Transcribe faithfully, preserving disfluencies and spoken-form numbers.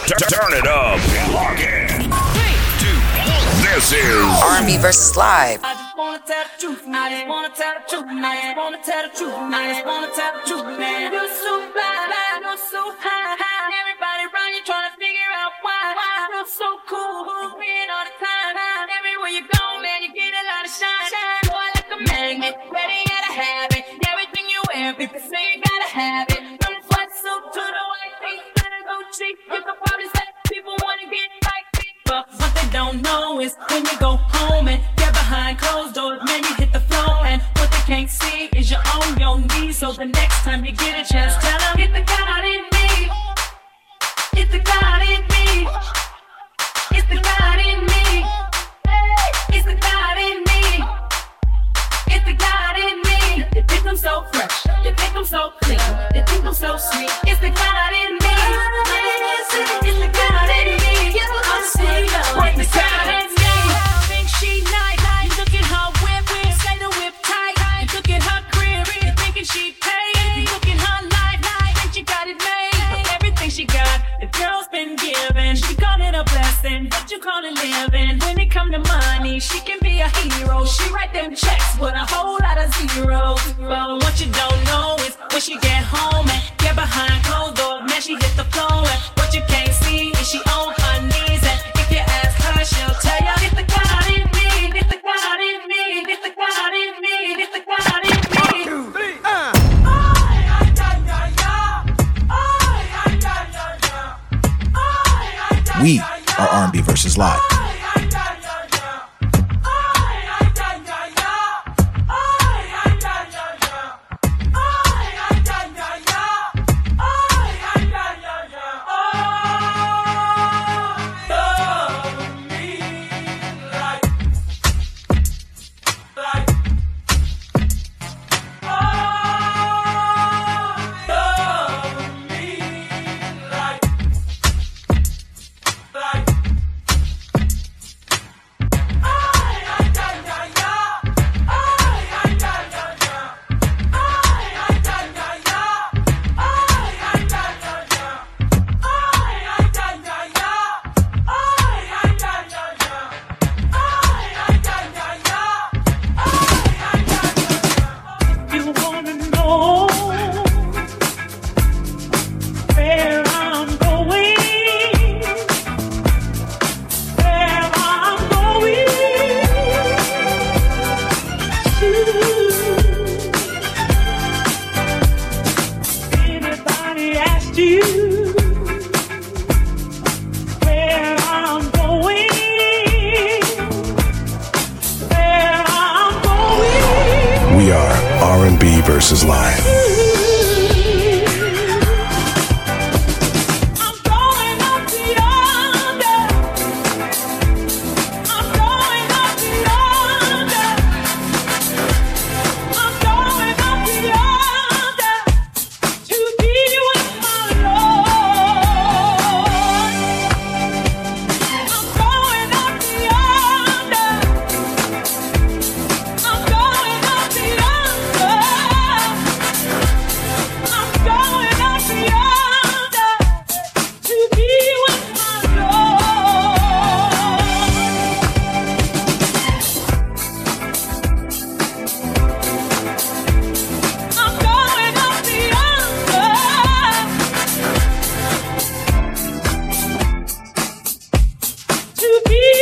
Turn it up. Lock in. This is R and B versus Live. I just wanna tell the truth, I just wanna tell the truth, man. I just wanna tell the truth, I just wanna tell the truth, man. You're so fly, you're so high, high. Everybody around you trying to figure out why. You're so cool, being all the time. Everywhere you go, man, you get a lot of shine. Boy, like a magnet, ready to have it. Everything you wear, people say you gotta have it. From the sweatsuit to the white tee, to the Gucci, you can probably say people wanna get like me. But what they don't know is when you go home and get behind closed doors, man, you hit the floor. And what they can't see is you're on your knees. So the next time you get a chance, tell them, it's the God in me. It's the God in me. It's the God in me. It's the God in me. It's the God in me. You think I'm so fresh. You think I'm so clean. You think I'm so sweet. It's the God in me. It's the God in me. I'm saying, what the God in me. Think she nice. You look at her whip, whip, say the whip tight. You look at her crib, you thinking she paid. You look at her life, think she got it made. Everything she got, the girl's been given. She called it a blessing, but you call it living. When it come to money, she can be a hero. She write them checks with a whole lot of zeros. But what you don't know is when she get home and get behind closed doors, man, she hit the floor. And what you can't see is she on her knees. And if you ask her, she'll tell you, it's the God in me, it's the God in me, it's the God in me, it's the God in me. One, two, three, uh. We are R and B versus Live. Versus Live. To be